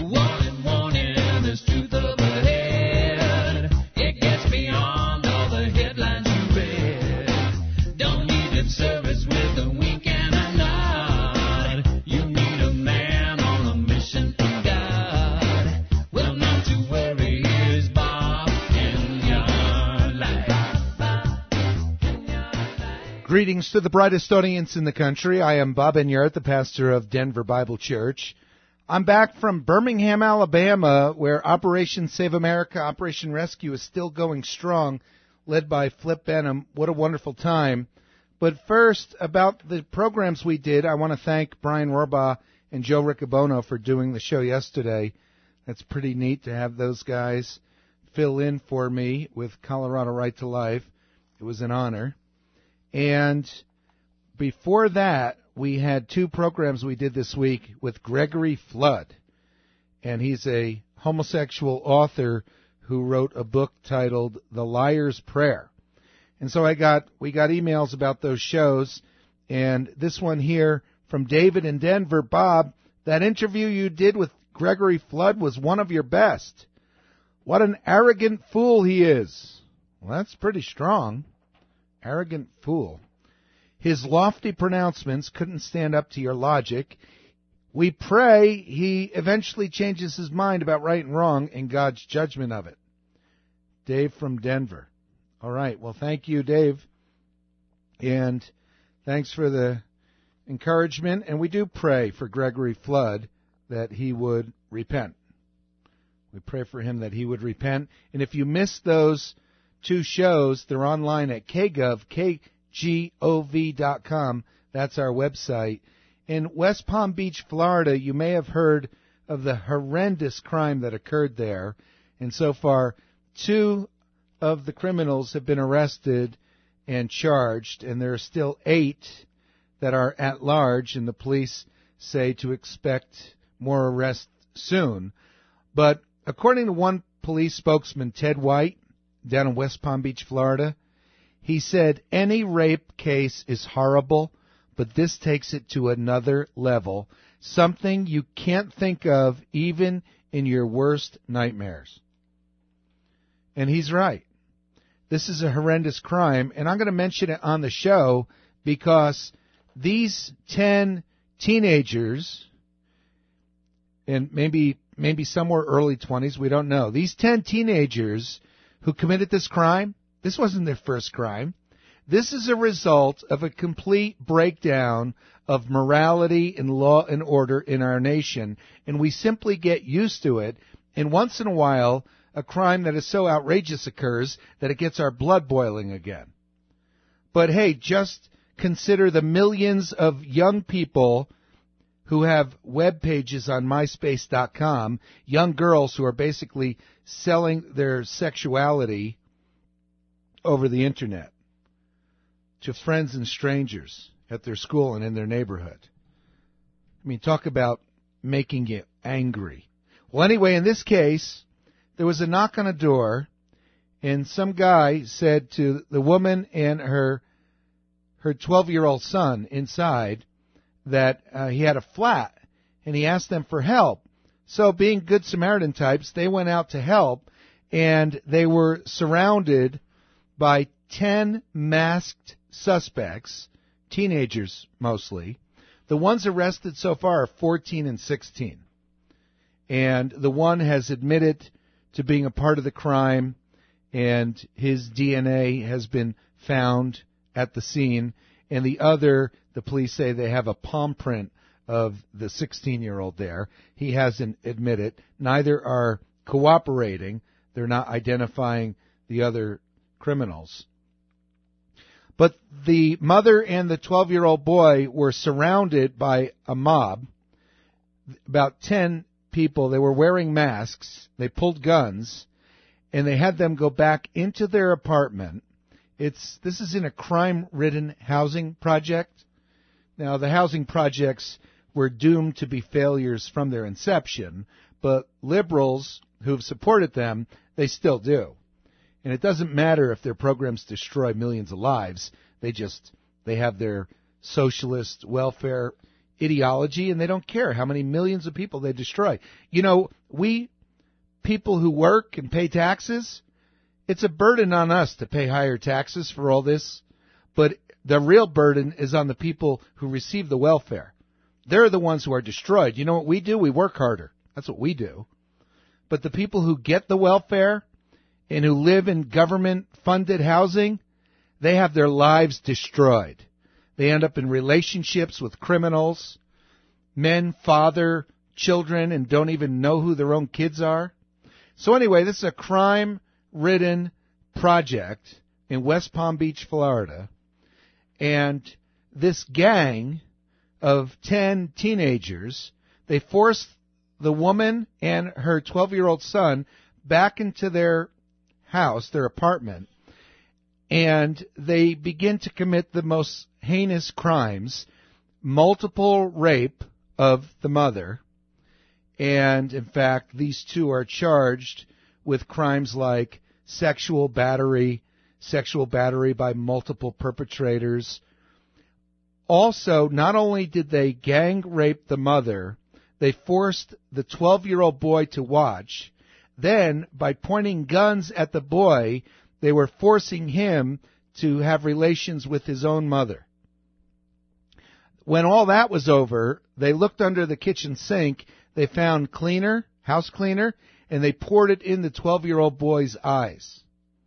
Warning, warning, there's truth up ahead. It gets beyond all the headlines you read. Don't need lip service with a wink and a nod. You need a man on a mission from God. Well, not to worry, here's Bob in your life. Greetings to the brightest audience in the country. I am Bob Enyart, the pastor of Denver Bible Church. I'm back from Birmingham, Alabama, where Operation Save America, Operation Rescue is still going strong, led by Flip Benham. What a wonderful time. But first, about the programs we did, I want to thank Brian Rohrbaugh and Joe Riccobono for doing the show yesterday. That's pretty neat to have those guys fill in for me with Colorado Right to Life. It was an honor. And before that, we had two programs we did this week with Gregory Flood. And he's a homosexual author who wrote a book titled The Liar's Prayer. And so we got emails about those shows. And this one here from David in Denver. Bob, that interview you did with Gregory Flood was one of your best. What an arrogant fool he is. Well, that's pretty strong. Arrogant fool. His lofty pronouncements couldn't stand up to your logic. We pray he eventually changes his mind about right and wrong and God's judgment of it. Dave from Denver. All right. Well, thank you, Dave. And thanks for the encouragement. And we do pray for Gregory Flood that he would repent. We pray for him that he would repent. And if you missed those two shows, they're online at KGov, KGOV.com. That's our website. In West Palm Beach, Florida, you may have heard of the horrendous crime that occurred there. And so far, 2 of the criminals have been arrested and charged, and there are still 8 that are at large, and the police say to expect more arrests soon. But according to one police spokesman, Ted White, down in West Palm Beach, Florida, he said, any rape case is horrible, but this takes it to another level, something you can't think of even in your worst nightmares. And he's right. This is a horrendous crime, and I'm going to mention it on the show because these 10 teenagers, and maybe somewhere early 20s, we don't know, these 10 teenagers who committed this crime, this wasn't their first crime. This is a result of a complete breakdown of morality and law and order in our nation, and we simply get used to it, and once in a while, a crime that is so outrageous occurs that it gets our blood boiling again. But hey, just consider the millions of young people who have web pages on MySpace.com, young girls who are basically selling their sexuality over the Internet to friends and strangers at their school and in their neighborhood. I mean, talk about making you angry. Well, anyway, in this case, there was a knock on a door, and some guy said to the woman and her 12-year-old son inside that he had a flat, and he asked them for help. So being good Samaritan types, they went out to help, and they were surrounded by 10 masked suspects, teenagers mostly. The ones arrested so far are 14 and 16. And the one has admitted to being a part of the crime, and his DNA has been found at the scene. And the other, the police say they have a palm print of the 16-year-old there. He hasn't admitted. Neither are cooperating. They're not identifying the other criminals. But the mother and the 12-year-old boy were surrounded by a mob, about 10 people. They were wearing masks. They pulled guns, and they had them go back into their apartment. This is in a crime-ridden housing project. Now, the housing projects were doomed to be failures from their inception, but liberals who've supported them, they still do. And it doesn't matter if their programs destroy millions of lives. They have their socialist welfare ideology, and they don't care how many millions of people they destroy. You know, we people who work and pay taxes, it's a burden on us to pay higher taxes for all this, but the real burden is on the people who receive the welfare. They're the ones who are destroyed. You know what we do? We work harder. That's what we do. But the people who get the welfare and who live in government-funded housing, they have their lives destroyed. They end up in relationships with criminals. Men father children and don't even know who their own kids are. So anyway, this is a crime-ridden project in West Palm Beach, Florida. And this gang of 10 teenagers, they forced the woman and her 12-year-old son back into their house, their apartment, and they begin to commit the most heinous crimes, multiple rape of the mother, and in fact, these two are charged with crimes like sexual battery by multiple perpetrators. Also, not only did they gang rape the mother, they forced the 12-year-old boy to watch. Then, by pointing guns at the boy, they were forcing him to have relations with his own mother. When all that was over, they looked under the kitchen sink. They found cleaner, house cleaner, and they poured it in the 12-year-old boy's eyes.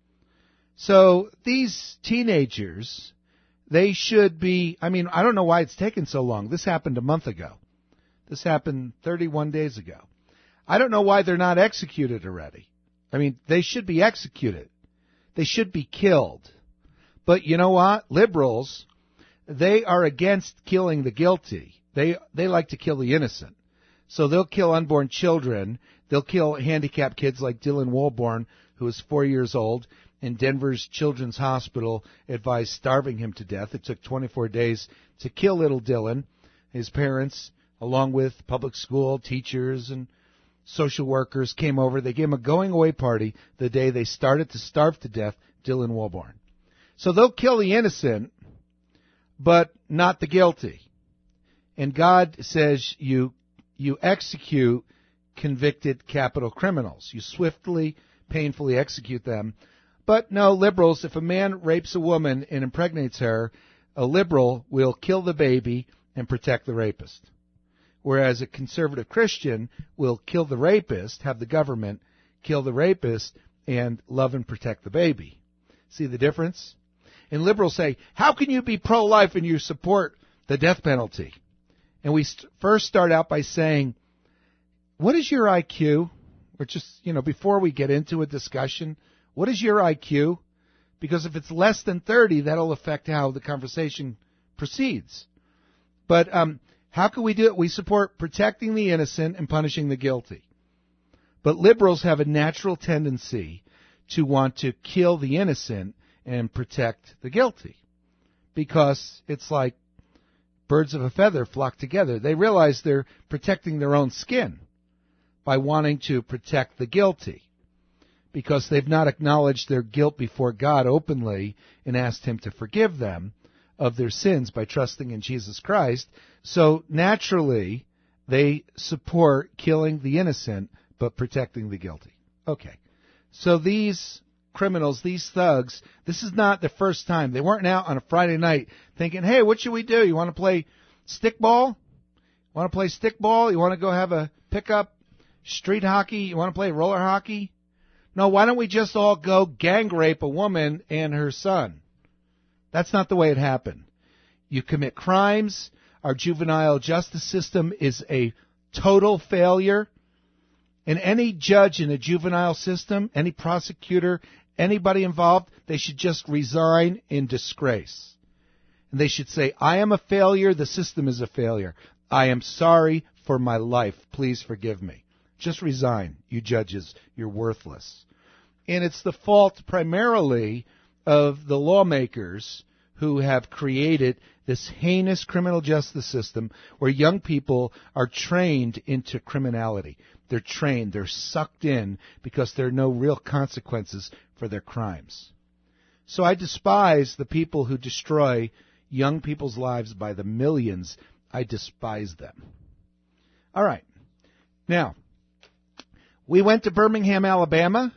So these teenagers, they should be, I don't know why it's taken so long. This happened a month ago. This happened 31 days ago. I don't know why they're not executed already. They should be executed. They should be killed. But you know what? Liberals, they are against killing the guilty. They like to kill the innocent. So they'll kill unborn children. They'll kill handicapped kids like Dylan Walborn, who is 4 years old, and Denver's Children's Hospital advised starving him to death. It took 24 days to kill little Dylan. His parents, along with public school teachers and social workers, came over. They gave him a going-away party the day they started to starve to death Dylan Walborn. So they'll kill the innocent, but not the guilty. And God says you execute convicted capital criminals. You swiftly, painfully execute them. But no, liberals, if a man rapes a woman and impregnates her, a liberal will kill the baby and protect the rapist. Whereas a conservative Christian will kill the rapist, have the government kill the rapist, and love and protect the baby. See the difference? And liberals say, how can you be pro-life and you support the death penalty? And we first start out by saying, what is your IQ? Or just, before we get into a discussion, what is your IQ? Because if it's less than 30, that'll affect how the conversation proceeds. But how can we do it? We support protecting the innocent and punishing the guilty. But liberals have a natural tendency to want to kill the innocent and protect the guilty. Because it's like birds of a feather flock together. They realize they're protecting their own skin by wanting to protect the guilty, because they've not acknowledged their guilt before God openly and asked Him to forgive them of their sins by trusting in Jesus Christ. So naturally, they support killing the innocent but protecting the guilty. Okay. So these criminals, these thugs, this is not the first time. They weren't out on a Friday night thinking, hey, what should we do? You want to play stickball? Want to play stickball? You want to go have a pickup street hockey? You want to play roller hockey? No, why don't we just all go gang rape a woman and her son? That's not the way it happened. You commit crimes. Our juvenile justice system is a total failure. And any judge in a juvenile system, any prosecutor, anybody involved, they should just resign in disgrace. And they should say, I am a failure. The system is a failure. I am sorry for my life. Please forgive me. Just resign, you judges. You're worthless. And it's the fault primarily of the lawmakers who have created this heinous criminal justice system where young people are trained into criminality. They're trained, they're sucked in because there are no real consequences for their crimes. So I despise the people who destroy young people's lives by the millions. I despise them. All right. Now, We went to Birmingham, Alabama.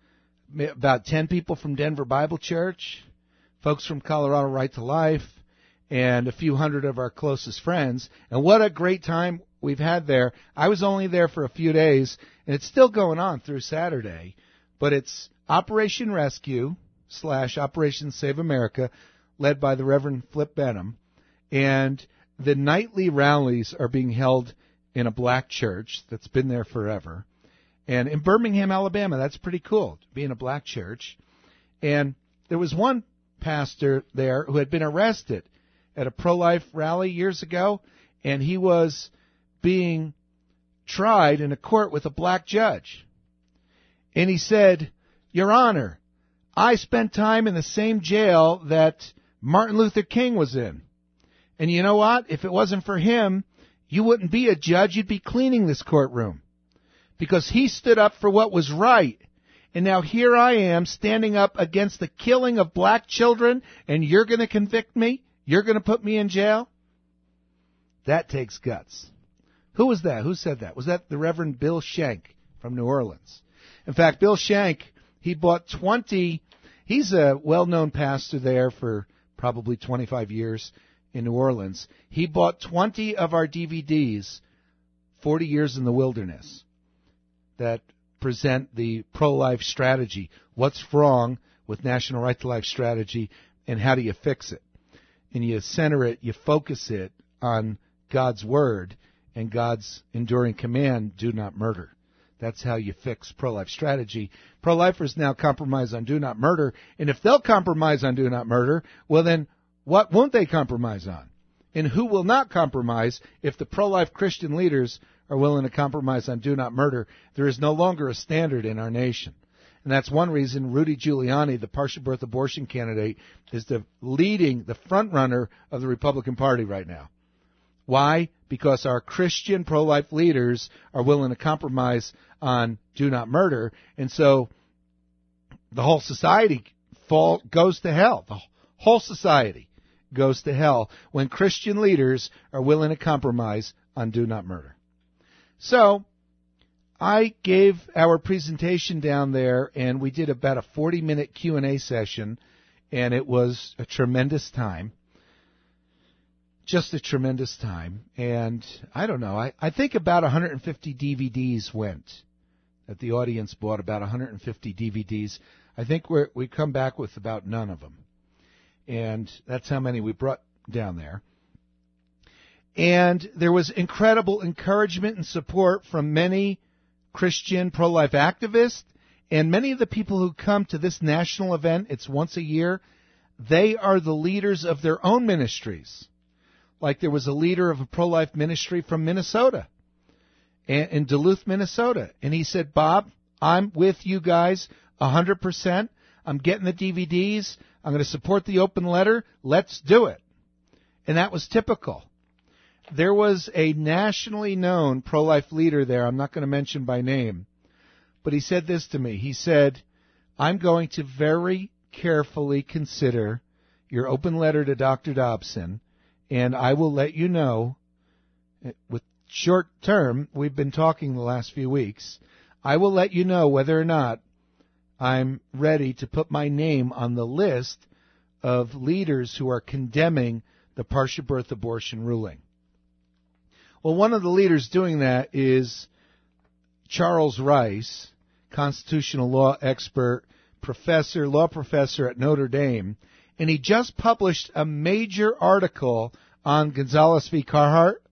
About 10 people from Denver Bible Church, folks from Colorado Right to Life, and a few hundred of our closest friends. And what a great time we've had there. I was only there for a few days, and it's still going on through Saturday. But it's Operation Rescue / Operation Save America, led by the Reverend Flip Benham. And the nightly rallies are being held in a black church that's been there forever. And in Birmingham, Alabama, that's pretty cool, to be in a black church. And there was one pastor there who had been arrested at a pro-life rally years ago, and he was being tried in a court with a black judge. And he said, "Your Honor, I spent time in the same jail that Martin Luther King was in. And you know what? If it wasn't for him, you wouldn't be a judge, you'd be cleaning this courtroom. Because he stood up for what was right. And now here I am standing up against the killing of black children, and you're going to convict me? You're going to put me in jail?" That takes guts. Who was that? Who said that? Was that the Reverend Bill Schenck from New Orleans? In fact, Bill Schenck, he bought 20, he's a well-known pastor there for probably 25 years in New Orleans. He bought 20 of our DVDs, 40 Years in the Wilderness, that present the pro-life strategy. What's wrong with National Right to Life strategy, and how do you fix it? And you center it, you focus it on God's Word and God's enduring command, do not murder. That's how you fix pro-life strategy. Pro-lifers now compromise on do not murder, and if they'll compromise on do not murder, well then, what won't they compromise on? And who will not compromise if the pro-life Christian leaders are willing to compromise on do not murder? There is no longer a standard in our nation. And that's one reason Rudy Giuliani, the partial birth abortion candidate, is the front runner of the Republican Party right now. Why? Because our Christian pro-life leaders are willing to compromise on do not murder, and so the whole society goes to hell. The whole society goes to hell when Christian leaders are willing to compromise on do not murder. So I gave our presentation down there, and we did about a 40-minute Q&A session, and it was a tremendous time. Just a tremendous time. And I don't know, I think about 150 DVDs went, that the audience bought about 150 DVDs. I think we come back with about none of them. And that's how many we brought down there. And there was incredible encouragement and support from many Christian pro-life activists, and many of the people who come to this national event, it's once a year, they are the leaders of their own ministries. Like there was a leader of a pro-life ministry from Minnesota, in Duluth, Minnesota, and he said, "Bob, I'm with you guys 100%. I'm getting the DVDs. I'm going to support the open letter. Let's do it." And that was typical. There was a nationally known pro-life leader there, I'm not going to mention by name, but he said this to me. He said, "I'm going to very carefully consider your open letter to Dr. Dobson, and I will let you know, with short term, we've been talking the last few weeks, I will let you know whether or not I'm ready to put my name on the list of leaders who are condemning the partial birth abortion ruling." Well, one of the leaders doing that is Charles Rice, constitutional law expert, law professor at Notre Dame, and he just published a major article on Gonzales v. Carhart.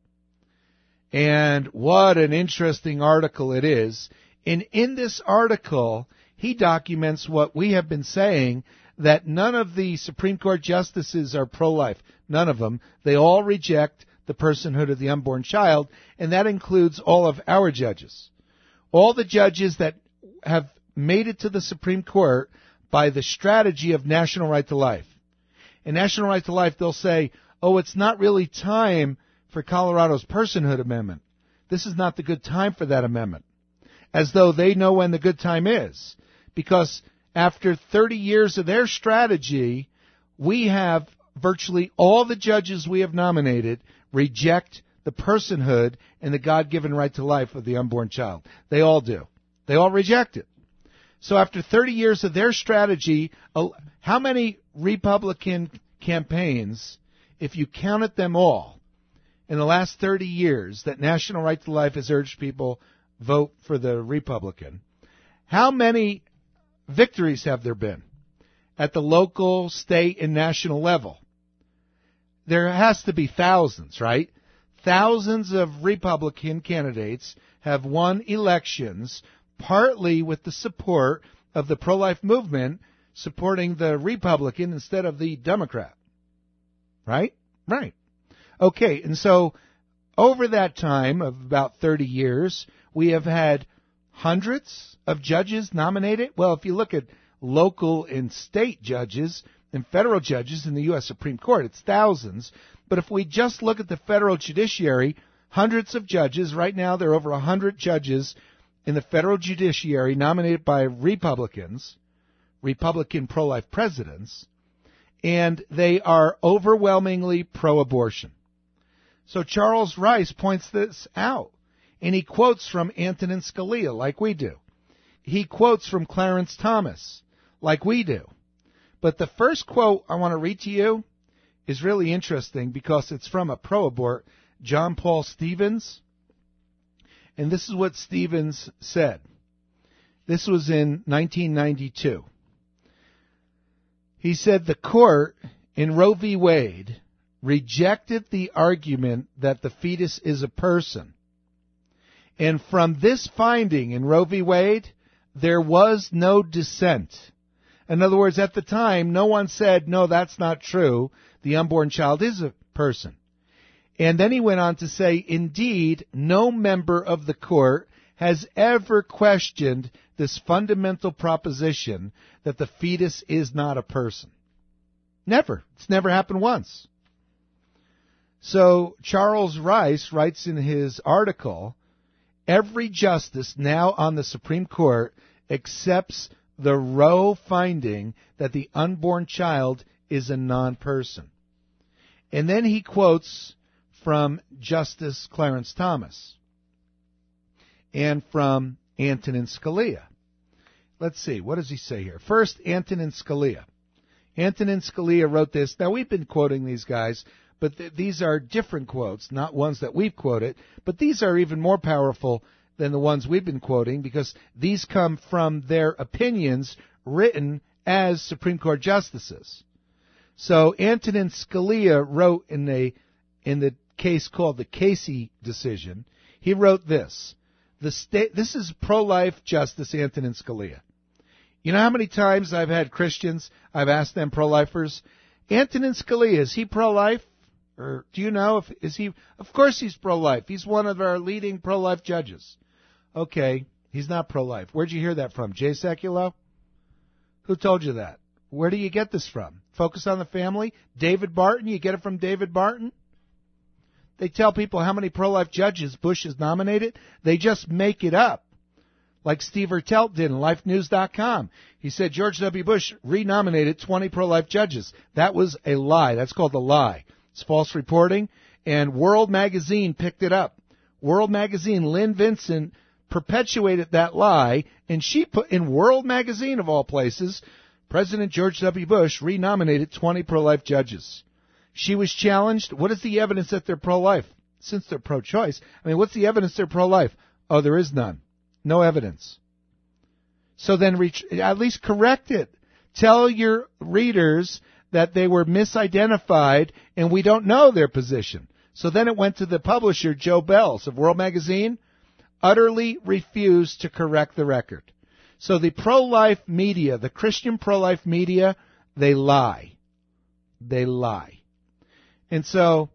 And what an interesting article it is. And in this article, he documents what we have been saying, that none of the Supreme Court justices are pro-life. None of them. They all reject the personhood of the unborn child, and that includes all of our judges. All the judges that have made it to the Supreme Court by the strategy of National Right to Life. In National Right to Life, they'll say, "Oh, it's not really time for Colorado's personhood amendment. This is not the good time for that amendment." As though they know when the good time is. Because after 30 years of their strategy, we have virtually all the judges we have nominated reject the personhood and the God-given right to life of the unborn child. They all do. They all reject it. So after 30 years of their strategy, how many Republican campaigns, if you counted them all, in the last 30 years that National Right to Life has urged people vote for the Republican, how many victories have there been at the local, state, and national level? There has to be thousands, right? Thousands of Republican candidates have won elections partly with the support of the pro-life movement supporting the Republican instead of the Democrat. Right? Right. Okay, and so over that time of about 30 years, we have had hundreds of judges nominated. Well, if you look at local and state judges and federal judges in the U.S. Supreme Court, it's thousands. But if we just look at the federal judiciary, hundreds of judges. Right now, there are over 100 judges in the federal judiciary nominated by Republicans, Republican pro-life presidents, and they are overwhelmingly pro-abortion. So Charles Rice points this out, and he quotes from Antonin Scalia, like we do. He quotes from Clarence Thomas, like we do. But the first quote I want to read to you is really interesting because it's from a pro-abort, John Paul Stevens. And this is what Stevens said. This was in 1992. He said the court in Roe v. Wade rejected the argument that the fetus is a person. And from this finding in Roe v. Wade, there was no dissent. In other words, at the time, no one said, no, that's not true. The unborn child is a person. And then he went on to say, indeed, no member of the court has ever questioned this fundamental proposition that the fetus is not a person. Never. It's never happened once. So Charles Rice writes in his article, every justice now on the Supreme Court accepts the Roe finding that the unborn child is a non-person. And then he quotes from Justice Clarence Thomas and from Antonin Scalia. Let's see, what does he say here? First, Antonin Scalia. Antonin Scalia wrote this. Now, we've been quoting these guys, but these are different quotes, not ones that we've quoted, but these are even more powerful than the ones we've been quoting because these come from their opinions written as Supreme Court justices. So Antonin Scalia wrote in the case called the Casey decision, he wrote this. This is pro-life Justice Antonin Scalia. You know how many times I've had Christians, I've asked them pro-lifers, Antonin Scalia, is he pro-life? Or do you know if is he? Of course he's pro-life. He's one of our leading pro-life judges. Okay, he's not pro-life. Where'd you hear that from? Jay Sekulow? Who told you that? Where do you get this from? Focus on the Family? David Barton? You get it from David Barton? They tell people how many pro-life judges Bush has nominated. They just make it up. Like Steve Ertelt did in LifeNews.com. He said George W. Bush renominated 20 pro-life judges. That was a lie. That's called a lie. It's false reporting. And World Magazine picked it up. World Magazine, Lynn Vincent perpetuated that lie, and she put in World Magazine, of all places, President George W. Bush renominated 20 pro-life judges. She was challenged. What is the evidence that they're pro-life? Since they're pro-choice, I mean, what's the evidence they're pro-life? Oh, there is none. No evidence. So then at least correct it. Tell your readers that they were misidentified and we don't know their position. So then it went to the publisher, Joe Bells of World Magazine, utterly refused to correct the record. So the pro-life media, the Christian pro-life media, they lie. They lie. And so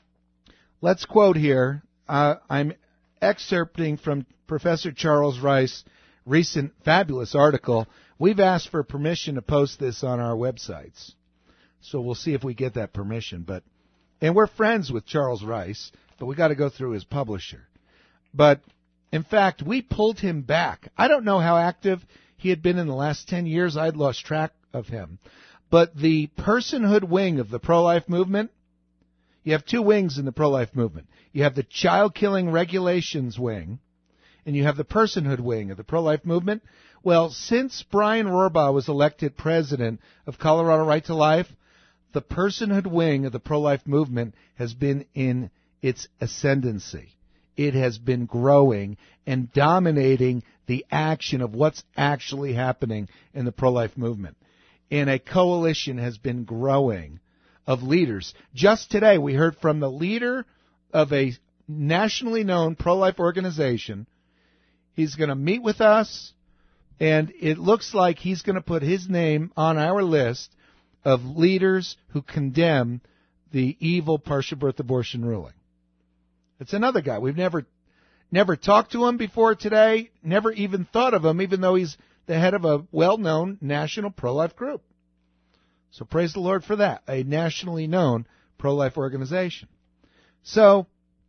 let's quote here. I'm excerpting from Professor Charles Rice's recent fabulous article. We've asked for permission to post this on our websites. So we'll see if we get that permission. And we're friends with Charles Rice, but we got to go through his publisher. But in fact, we pulled him back. I don't know how active he had been in the last 10 years. I'd lost track of him. But the personhood wing of the pro-life movement, you have two wings in the pro-life movement. You have the child-killing regulations wing, and you have the personhood wing of the pro-life movement. Well, since Brian Rohrbaugh was elected president of Colorado Right to Life, the personhood wing of the pro-life movement has been in its ascendancy. It has been growing and dominating the action of what's actually happening in the pro-life movement. And a coalition has been growing of leaders. Just today, we heard from the leader of a nationally known pro-life organization. He's going to meet with us, and it looks like he's going to put his name on our list of leaders who condemn the evil partial birth abortion ruling. It's another guy. We've never talked to him before today, never even thought of him, even though he's the head of a well-known national pro-life group. So praise the Lord for that, a nationally known pro-life organization. So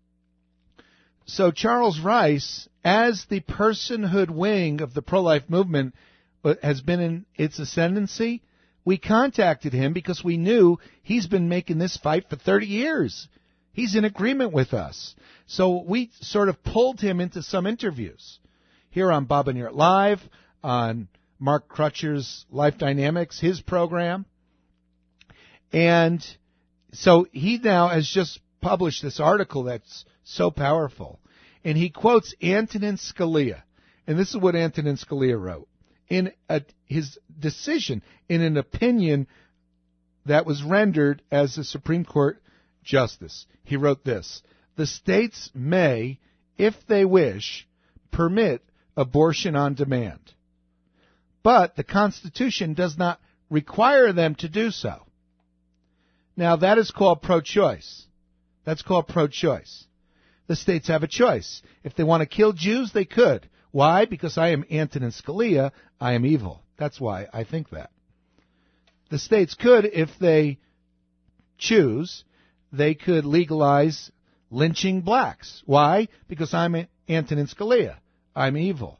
Charles Rice, as the personhood wing of the pro-life movement has been in its ascendancy, we contacted him because we knew he's been making this fight for 30 years. He's in agreement with us. So we sort of pulled him into some interviews here on Bob and Yurt Live, on Mark Crutcher's Life Dynamics, his program. And so he now has just published this article that's so powerful. And he quotes Antonin Scalia. And this is what Antonin Scalia wrote in his decision, in an opinion that was rendered as a Supreme Court justice. He wrote this: the states may, if they wish, permit abortion on demand. But the Constitution does not require them to do so. Now, that is called pro-choice. That's called pro-choice. The states have a choice. If they want to kill Jews, they could. Why? Because I am Antonin Scalia, I am evil. That's why I think that. The states could, if they choose, they could legalize lynching blacks. Why? Because I'm Antonin Scalia. I'm evil.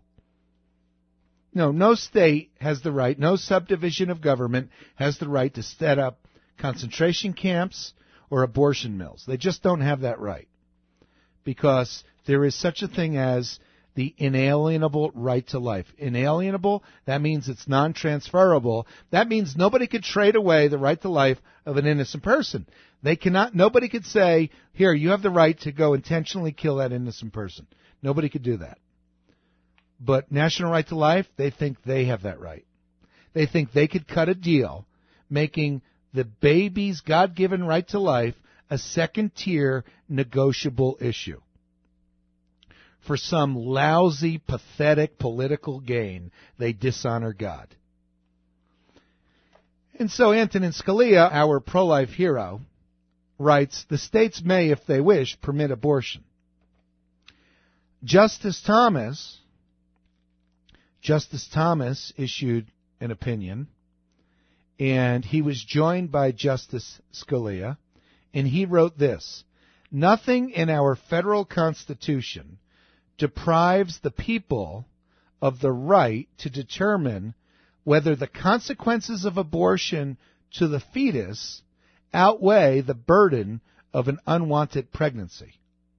No state has the right, no subdivision of government has the right to set up concentration camps or abortion mills. They just don't have that right. Because there is such a thing as the inalienable right to life. Inalienable, that means it's non-transferable. That means nobody could trade away the right to life of an innocent person. Nobody could say, here, you have the right to go intentionally kill that innocent person. Nobody could do that. But National Right to Life, they think they have that right. They think they could cut a deal making the baby's God-given right to life a second-tier negotiable issue for some lousy, pathetic political gain. They dishonor God. And so Antonin Scalia, our pro-life hero, writes, the states may, if they wish, permit abortion. Justice Thomas issued an opinion, and he was joined by Justice Scalia, and he wrote this: nothing in our federal Constitution deprives the people of the right to determine whether the consequences of abortion to the fetus outweigh the burden of an unwanted pregnancy.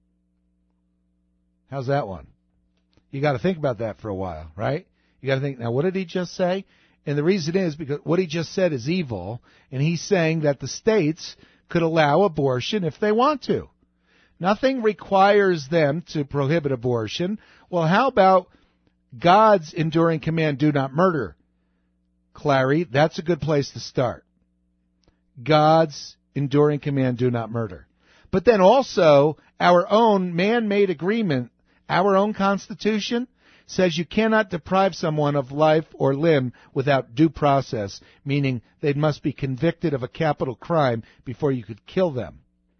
How's that one? You got to think about that for a while, right? You got to think, now what did he just say? And the reason is because what he just said is evil, and he's saying that the states could allow abortion if they want to. Nothing requires them to prohibit abortion. Well, how about God's enduring command, do not murder? Clary, that's a good place to start. God's enduring command, do not murder. But then also, our own man-made agreement, our own Constitution, says you cannot deprive someone of life or limb without due process, meaning they must be convicted of a capital crime before you could kill them.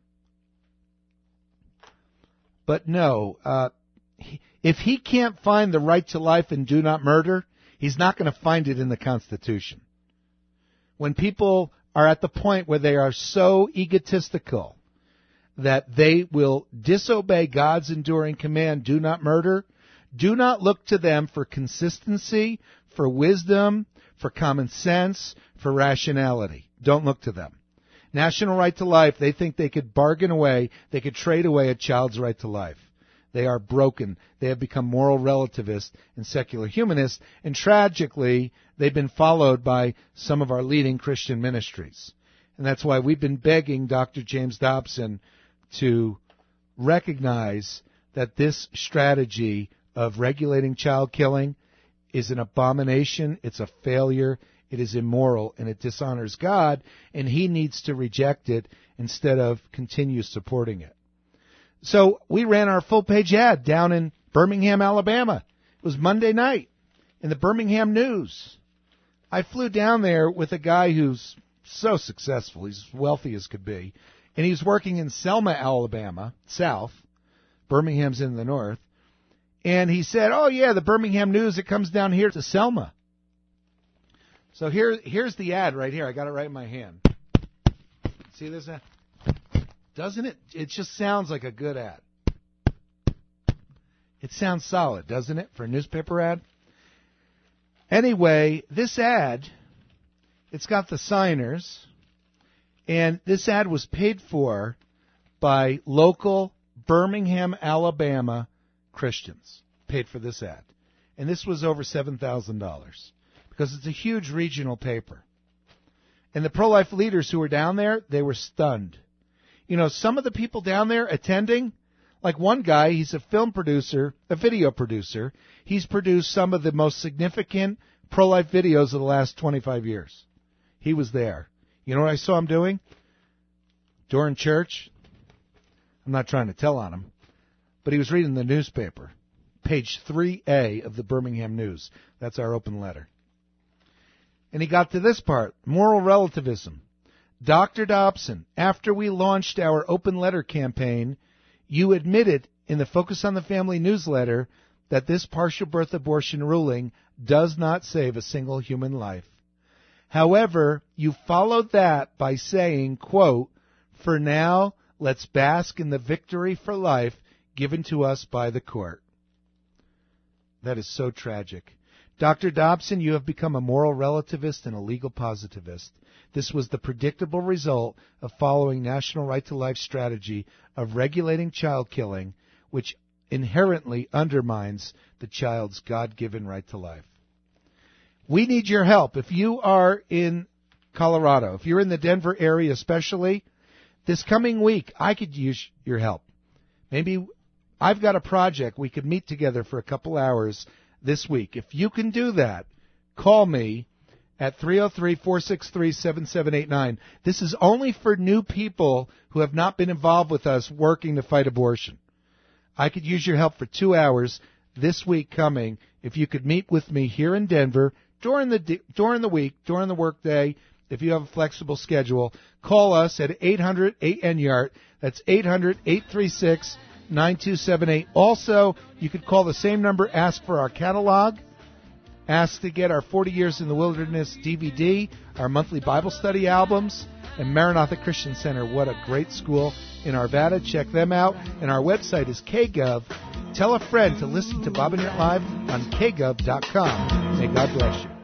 But no, if he can't find the right to life and do not murder, he's not going to find it in the Constitution. When people are at the point where they are so egotistical that they will disobey God's enduring command, do not murder, do not look to them for consistency, for wisdom, for common sense, for rationality. Don't look to them. National Right to Life, they think they could bargain away, they could trade away a child's right to life. They are broken. They have become moral relativists and secular humanists, and tragically, they've been followed by some of our leading Christian ministries. And that's why we've been begging Dr. James Dobson to recognize that this strategy of regulating child killing is an abomination, it's a failure, it is immoral, and it dishonors God, and he needs to reject it instead of continue supporting it. So we ran our full-page ad down in Birmingham, Alabama. It was Monday night in the Birmingham News. I flew down there with a guy who's so successful, he's as wealthy as could be, and he's working in Selma, Alabama, south. Birmingham's in the north. And he said, oh, yeah, the Birmingham News, it comes down here to Selma. So here's the ad right here. I got it right in my hand. See this ad? Doesn't it? It just sounds like a good ad. It sounds solid, doesn't it, for a newspaper ad? Anyway, this ad, it's got the signers, and this ad was paid for by local Birmingham, Alabama Christians. Paid for this ad. And this was over $7,000 because it's a huge regional paper. And the pro-life leaders who were down there, they were stunned. You know, some of the people down there attending, like one guy, he's a film producer, a video producer. He's produced some of the most significant pro-life videos of the last 25 years. He was there. You know what I saw him doing? During church. I'm not trying to tell on him, but he was reading the newspaper. Page 3A of the Birmingham News. That's our open letter. And he got to this part, moral relativism. Dr. Dobson, after we launched our open letter campaign, you admitted in the Focus on the Family newsletter that this partial birth abortion ruling does not save a single human life. However, you followed that by saying, quote, for now, let's bask in the victory for life given to us by the court. That is so tragic. Dr. Dobson, you have become a moral relativist and a legal positivist. This was the predictable result of following National Right to Life strategy of regulating child killing, which inherently undermines the child's God-given right to life. We need your help. If you are in Colorado, if you're in the Denver area especially, this coming week, I could use your help. Maybe I've got a project. We could meet together for a couple hours this week. If you can do that, call me at 303-463-7789. This is only for new people who have not been involved with us working to fight abortion. I could use your help for 2 hours this week coming. If you could meet with me here in Denver during the week, during the workday, if you have a flexible schedule, call us at 800-8NYART. That's 800-836-9278. Also, you could call the same number, ask for our catalog, ask to get our 40 Years in the Wilderness DVD, our monthly Bible study albums, and Maranatha Christian Center. What a great school in Arvada. Check them out. And our website is KGov. Tell a friend to listen to Bob and Yurt Live on KGov.com. May God bless you.